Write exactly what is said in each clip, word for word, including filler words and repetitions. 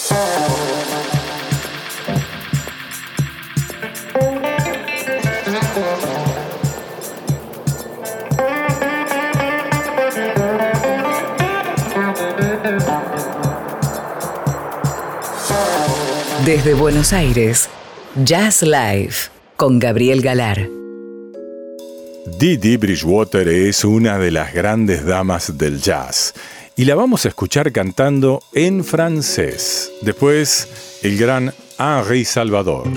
Desde Buenos Aires, Jazz Live con Gabriel Galar. Dee Dee Bridgewater es una de las grandes damas del jazz y la vamos a escuchar cantando en francés. Después, el gran Henri Salvador.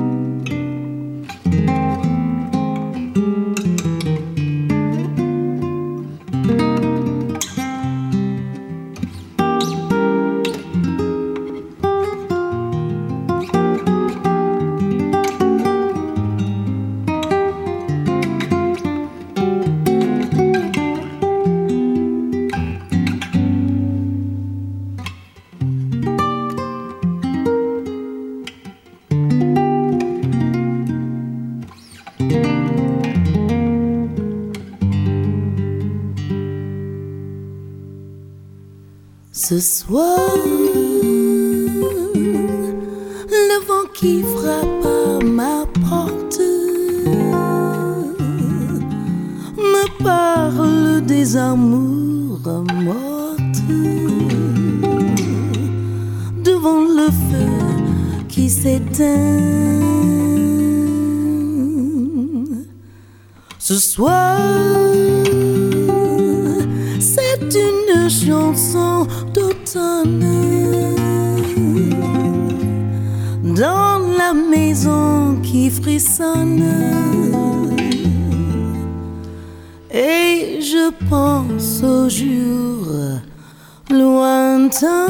Ce soir, le vent qui frappe à ma porte me parle des amours mortes devant le feu qui s'éteint. Ce soir, c'est une chanson d'automne dans la maison qui frissonne, et je pense au jour lointain.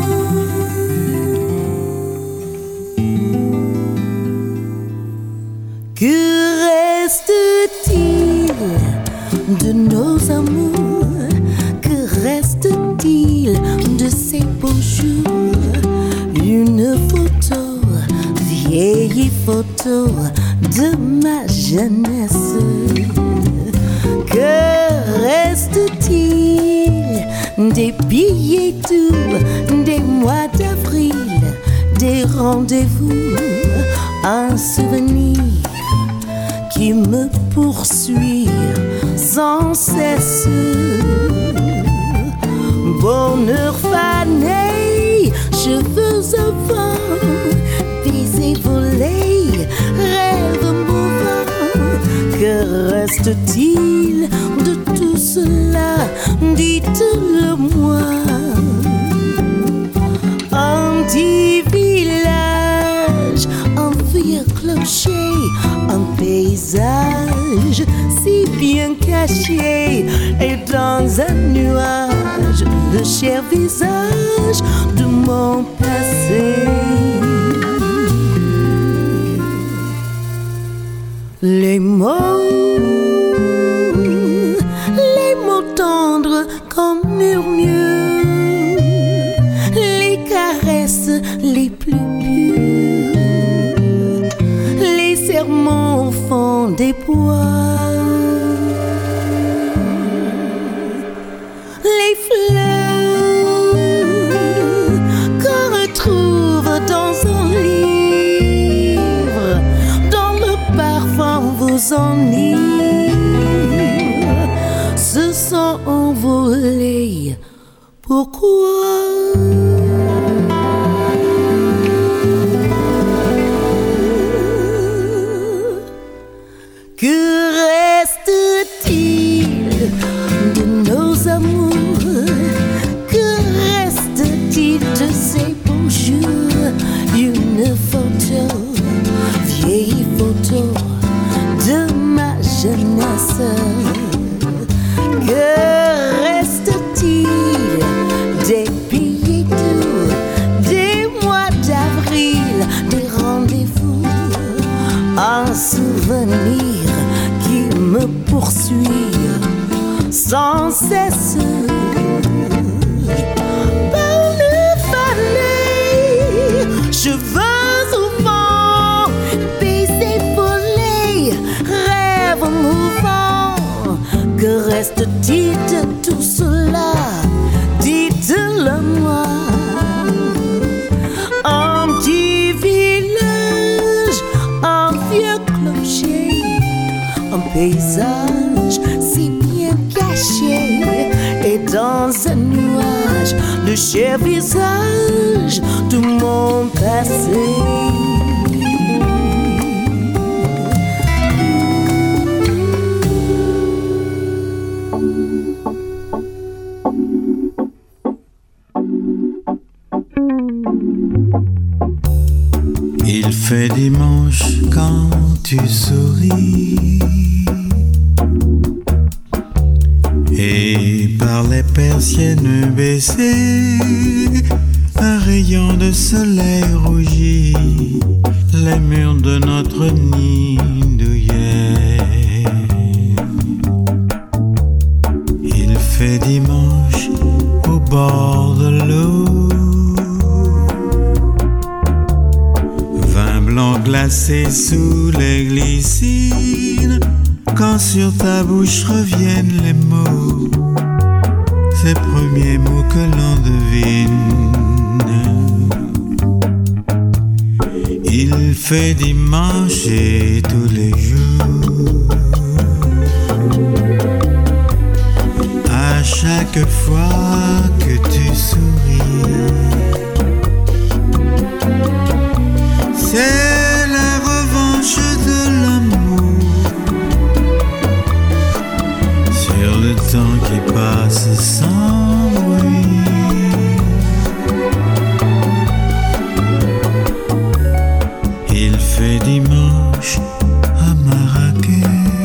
Que reste-t-il de nos amours? Que reste-t-il de ces beaux jours? Une photo, vieille photo de ma jeunesse. Que reste-t-il des billets doux, des mois d'avril, des rendez-vous? Un souvenir qui me poursuit sans cesse. Bonheur fané, cheveux au vent, baisers volés, rêves mouvants. Que reste-t-il de tout cela? Dites-le-moi. Un petit village, un vieux clocher, un paysage si bien caché, et dans un nuage le cher visage de mon passé. Les mots, les mots tendres comme murmures, les caresses les plus pures, les serments au fond des bois, les fleurs qu'on retrouve dans un livre, dont le parfum vous enivre, se sont envolés. Pourquoi? Que reste-t-il de nos amours? Que reste-t-il de ces beaux jours? Une photo, vieille photo de ma jeunesse. Que reste-t-il des billets doux, des mois d'avril, des rendez-vous? Un souvenir qui me poursuit sans cesse. Bonheur fané, cheveux au vent, baisers volés, rêves mouvants. Que reste-t-il de tout cela? Dites-le-moi. paysage si bien caché. Et dans un nuage, le cher visage de mon passé. Il fait dimanche quand tu souris et par les persiennes baissées, un rayon de soleil rougit les murs de notre nid douillet. Il fait dimanche au bord de l'eau, blanc glacé sous les glycines, quand sur ta bouche reviennent les mots, ces premiers mots que l'on devine. Il fait dimanche et tous les jours, à chaque fois que tu souris, c'est la revanche de l'amour sur le temps qui passe sans bruit. Il fait dimanche à Marrakech,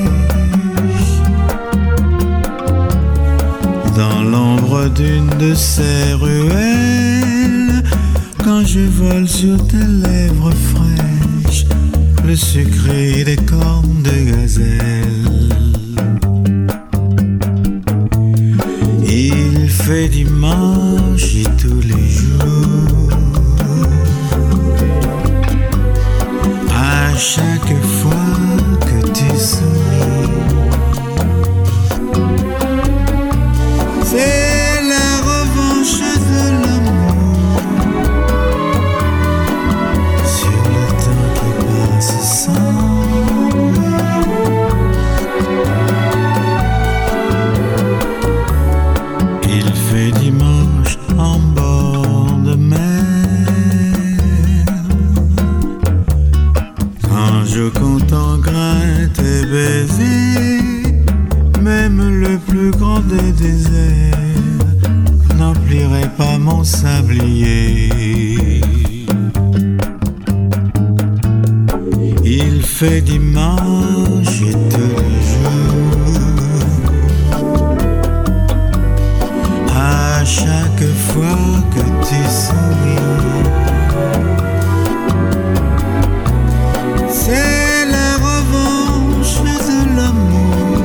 dans l'ombre d'une de ces ruelles, quand je vole sur tes lèvres fraîches, le sucré des cornes de gazelle. Il fait dimanche et tous les jours, à chaque fois que tu souris, c'est la revanche de l'amour sur le temps qui passe sans bruit. Il fait dimanche en bord de mer, quand je compte en grains tes baisers, même le plus grand des déserts n'emplirait pas mon sablier. Il fait dimanche et tous les jours, à chaque fois que tu souris, c'est la revanche de l'amour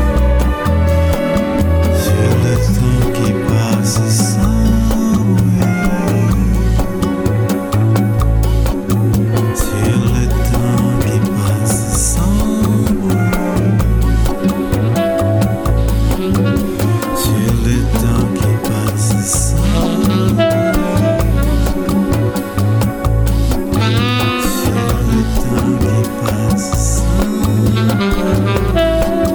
sur le temps qui passe sans bruit, sur le temps qui passe sans bruit, sur le temps qui passe sans bruit, sur le temps qui passe sans bruit.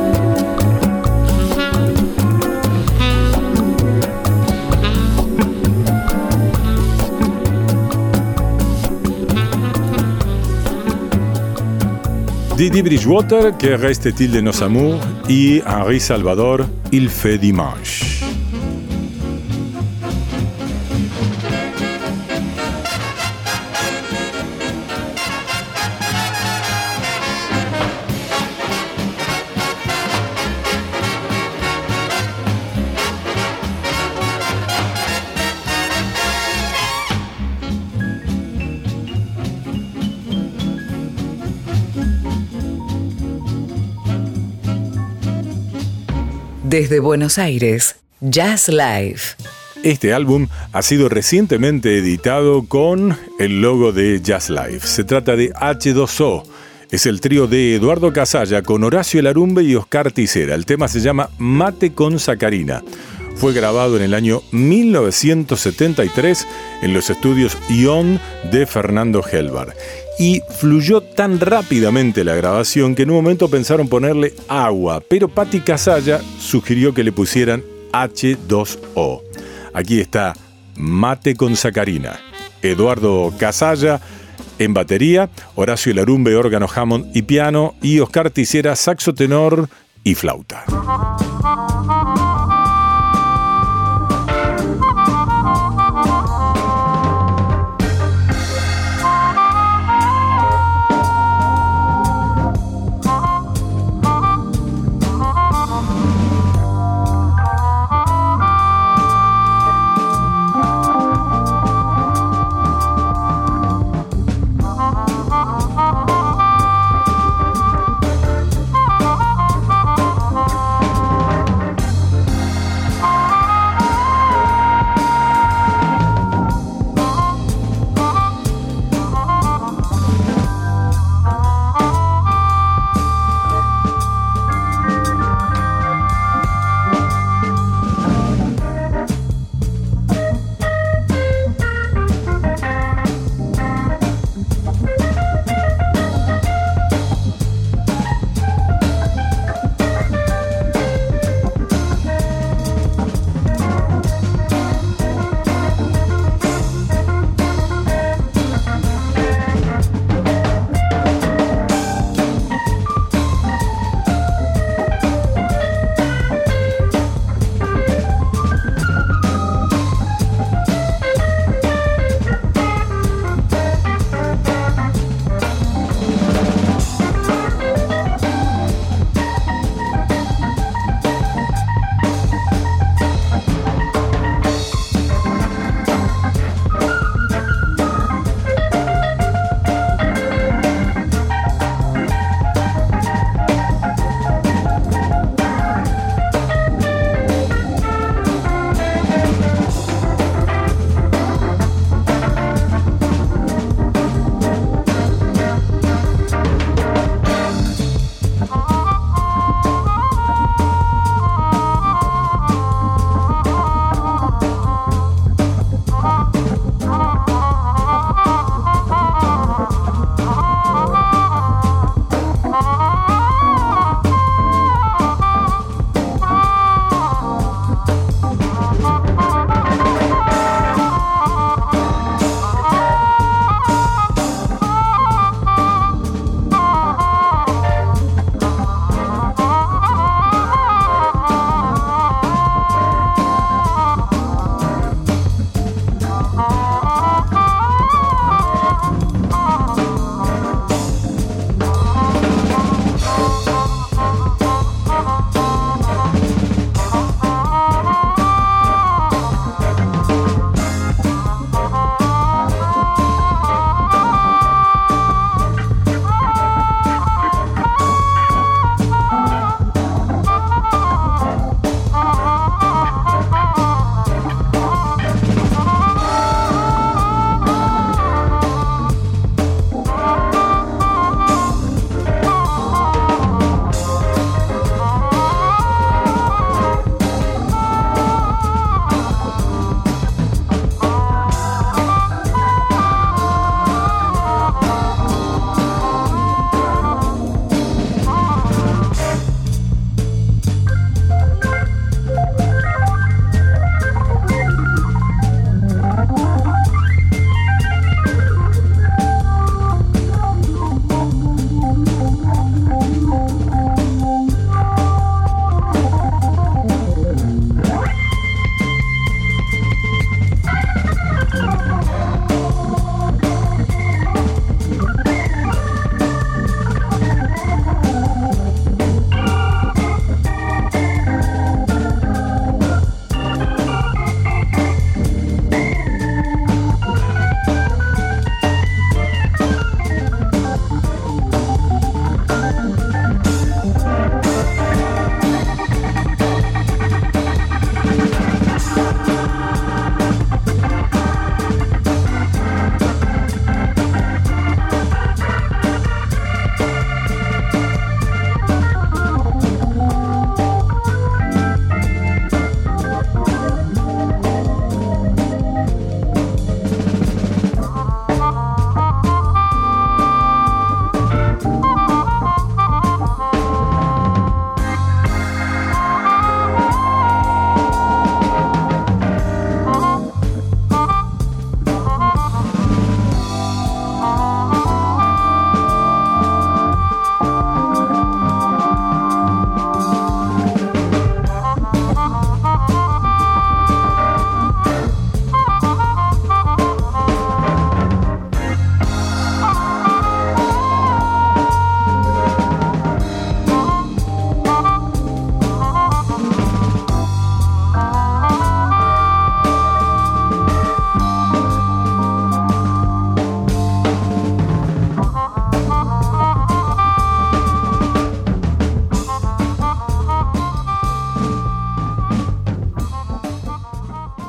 Didi Bridgewater, Que reste-t-il de nos amours, y Henri Salvador, Il fait dimanche. Desde Buenos Aires, Jazz Live. Este álbum ha sido recientemente editado con el logo de Jazz Live. Se trata de hache dos o. Es el trío de Eduardo Casalla con Horacio Larumbe y Oscar Ticera. El tema se llama Mate con Sacarina. fue grabado en el año mil novecientos setenta y tres en los estudios Ion de Fernando Helvar. Y fluyó tan rápidamente la grabación que en un momento pensaron ponerle agua, pero Patti Casalla sugirió que le pusieran hache dos o. Aquí está Mate con Sacarina. Eduardo Casalla en batería, Horacio Larumbe, órgano Hammond y piano, y Oscar Tisera, saxo tenor y flauta.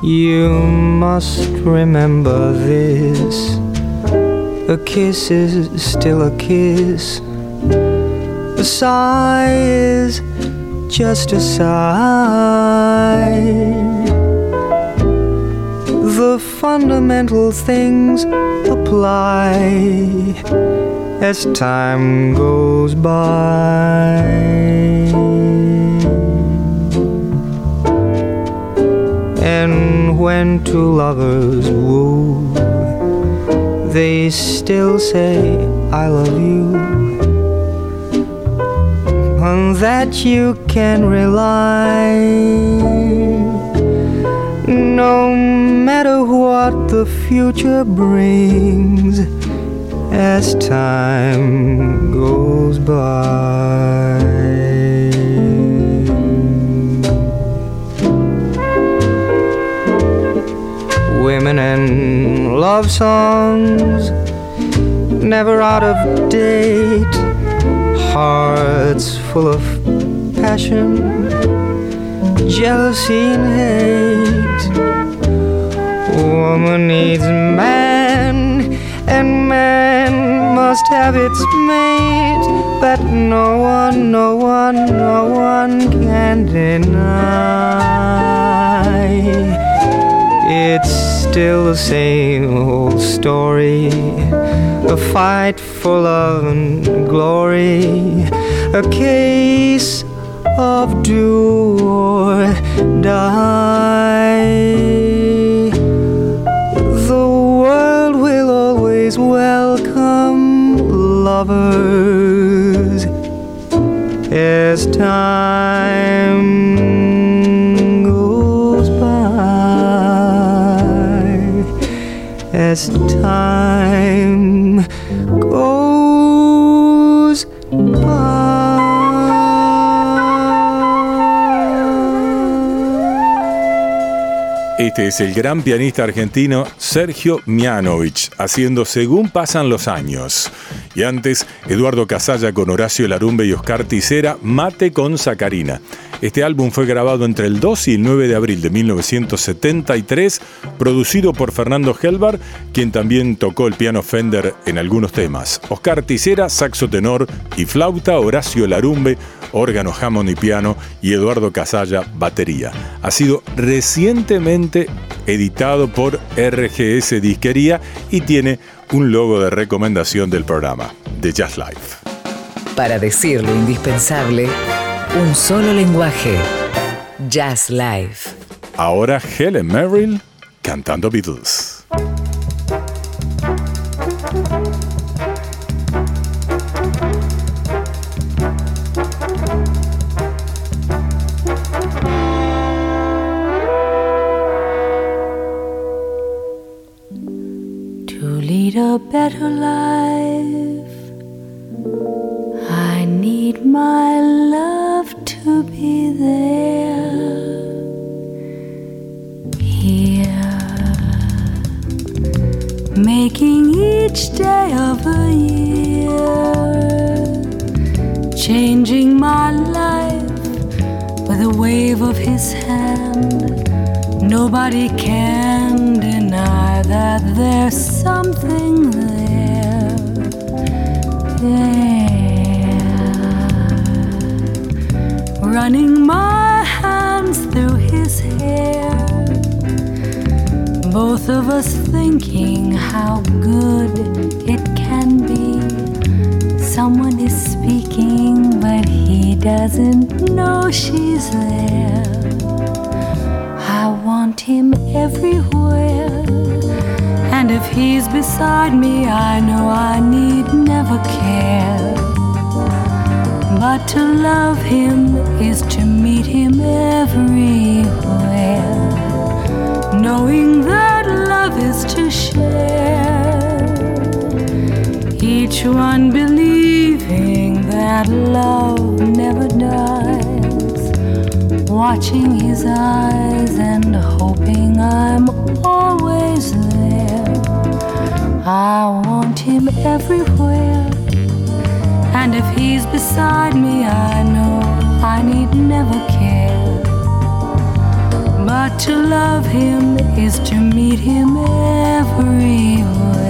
You must remember this. A kiss is still a kiss. A sigh is just a sigh. The fundamental things apply as time goes by. And when two lovers woo, they still say, I love you. On that you can rely. No matter what the future brings, as time goes by. Women and love songs, never out of date. Hearts full of passion, jealousy and hate. Woman needs man, and man must have its mate. That no one, no one, no one can deny. It's still the same old story, a fight for love and glory, a case of do or die. The world will always welcome lovers as time goes by, as time goes by. Este es el gran pianista argentino Sergio Mianovich, haciendo Según pasan los años. Y antes, Eduardo Casalla con Horacio Larumbe y Oscar Ticera, Mate con Sacarina. Este álbum fue grabado entre el dos y el nueve de abril de mil novecientos setenta y tres, producido por Fernando Helbar, quien también tocó el piano Fender en algunos temas. Oscar Ticera, saxo tenor y flauta, Horacio Larumbe, órgano Hammond y piano, y Eduardo Casalla, batería. Ha sido recientemente editado por R G S Disquería y tiene un logo de recomendación del programa, de Jazz Life. Para decir lo indispensable, un solo lenguaje. Jazz Life. Ahora Helen Merrill cantando Beatles. To lead a better life, I need my love to be there, here, making each day of a year, changing my life with a wave of his hand. Nobody can deny that there's something there, there. Running my hands through his hair, both of us thinking how good it can be. Someone is speaking, but he doesn't know she's there. I want him everywhere, and if he's beside me, I know I need never care. But to love him is to meet him everywhere, knowing that love is to share, each one believing that love never dies, watching his eyes and hoping I'm always there. I want him everywhere, and if he's beside me, I know I need never care. But to love him is to meet him everywhere,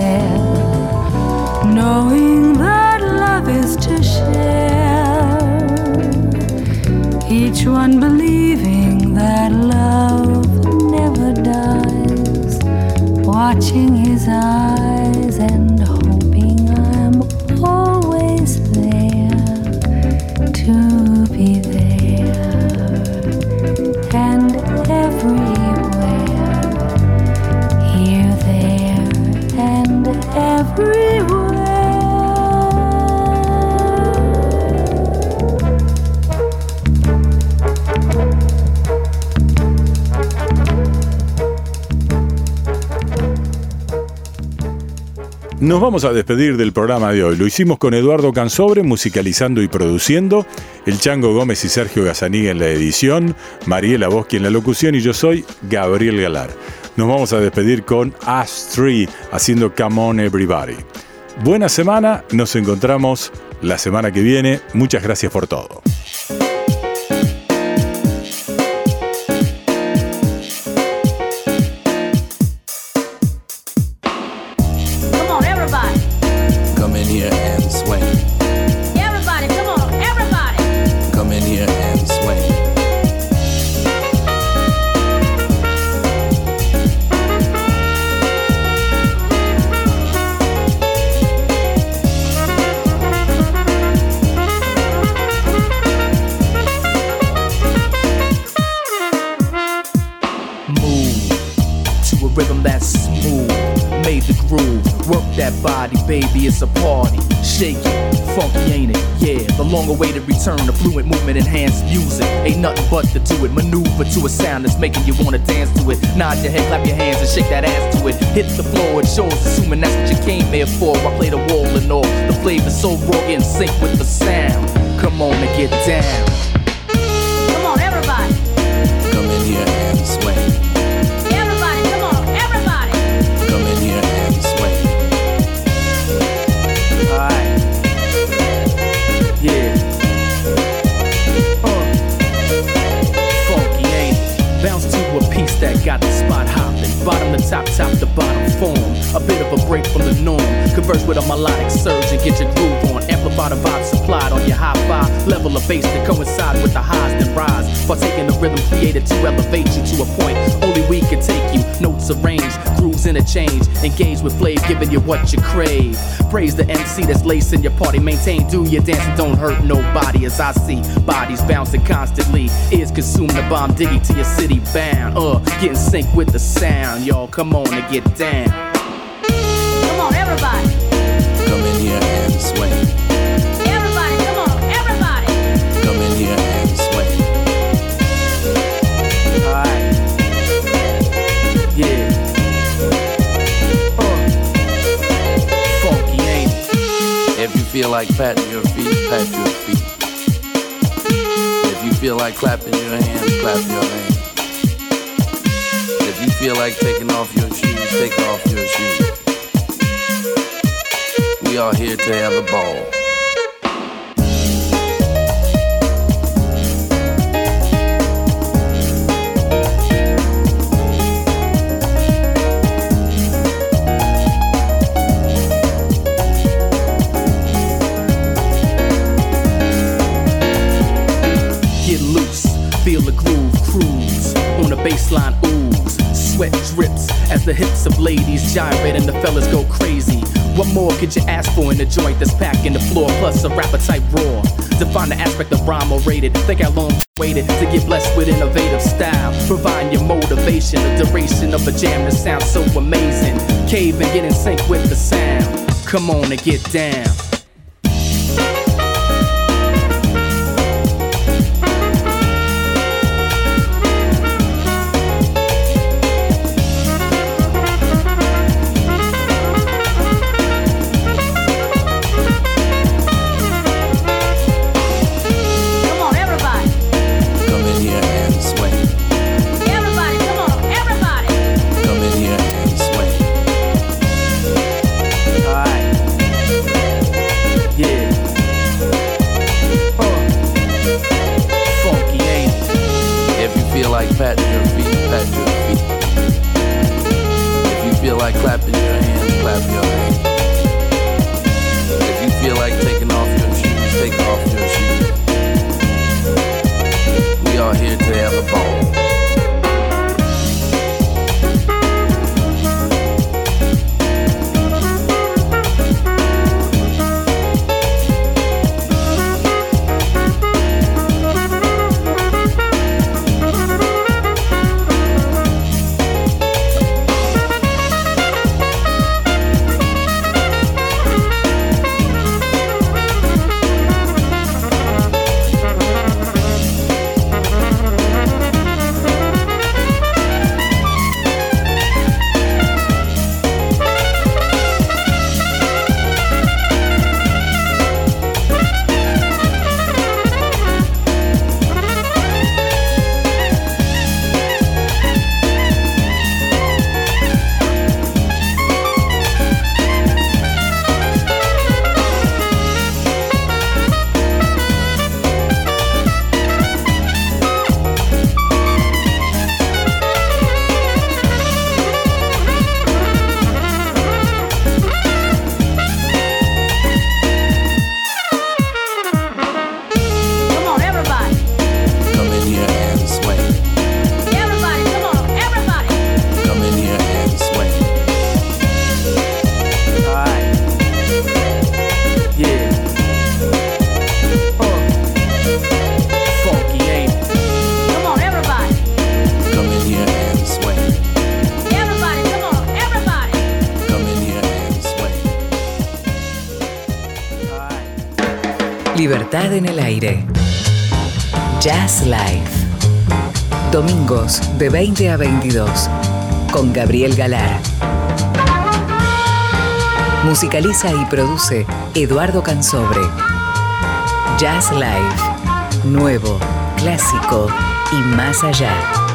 knowing that love is to share, each one believing that love never dies, watching his eyes and hoping I'm always there to be there. And everywhere, here, there, and everywhere. Nos vamos a despedir del programa de hoy. Lo hicimos con Eduardo Cansobre, musicalizando y produciendo, el Chango Gómez y Sergio Gazzaniga en la edición, Mariela Boschi en la locución y yo soy Gabriel Galar. Nos vamos a despedir con Ash Tree haciendo Come On Everybody. Buena semana, nos encontramos la semana que viene. Muchas gracias por todo. Baby, it's a party. Shake it, funky, ain't it? Yeah, the long-awaited return of fluent movement, enhanced music. Ain't nothing but to do it. Maneuver to a sound that's making you wanna dance to it. Nod your head, clap your hands, and shake that ass to it. Hit the floor, it shows, assuming that's what you came here for. I play the wall and all. The flavor's so raw, in sync with the sound. Come on and get down. Come on, everybody. Come in here and swing. Everybody, come on, everybody. Come in here and swing. Alright. Yeah. Uh. Funky, ain't it? Bounce to a piece that got the spot hopping. Bottom to top, top to bottom form. A bit of a break from the norm. Converse with a melodic surge and get your groove on. Amplify the vibe supplied on your hi-fi. Level of bass that coincide with the highs that rise. Partaking the rhythm created to elevate you to a point only we can take you. Notes arranged, grooves interchange. Engage with flavor, giving you what you crave. Praise the M C that's lacing your party. Maintain, do your dance and don't hurt nobody. As I see bodies bouncing constantly. Ears consume the bomb diggy to your city bound. Uh, get in sync with the sound. Y'all come on and get down. Come on, everybody. Come in here and swing. Everybody, come on, everybody. Come in here and swing. Alright. Yeah. Uh. Funky, ain't it? If you feel like patting your feet, pat your feet. If you feel like clapping your hands, clap your hands. If you feel like taking off your shoes, take off your shoes. We are here to have a ball. Get loose, feel the groove, cruise on the baseline, ooze. Sweat drips as the hips of ladies gyrate and the fellas go crazy. What more could you ask for in a joint that's packing the floor, plus a rapper type raw? Define the aspect of rhyme or rated. Think how long waited to get blessed with innovative style. Provide your motivation, the duration of a jam that sounds so amazing. Cave and get in sync with the sound. Come on and get down. Libertad en el aire. Jazz Live. Domingos de veinte a veintidós. Con Gabriel Galar. Musicaliza y produce Eduardo Cansobre. Jazz Live. Nuevo, clásico y más allá.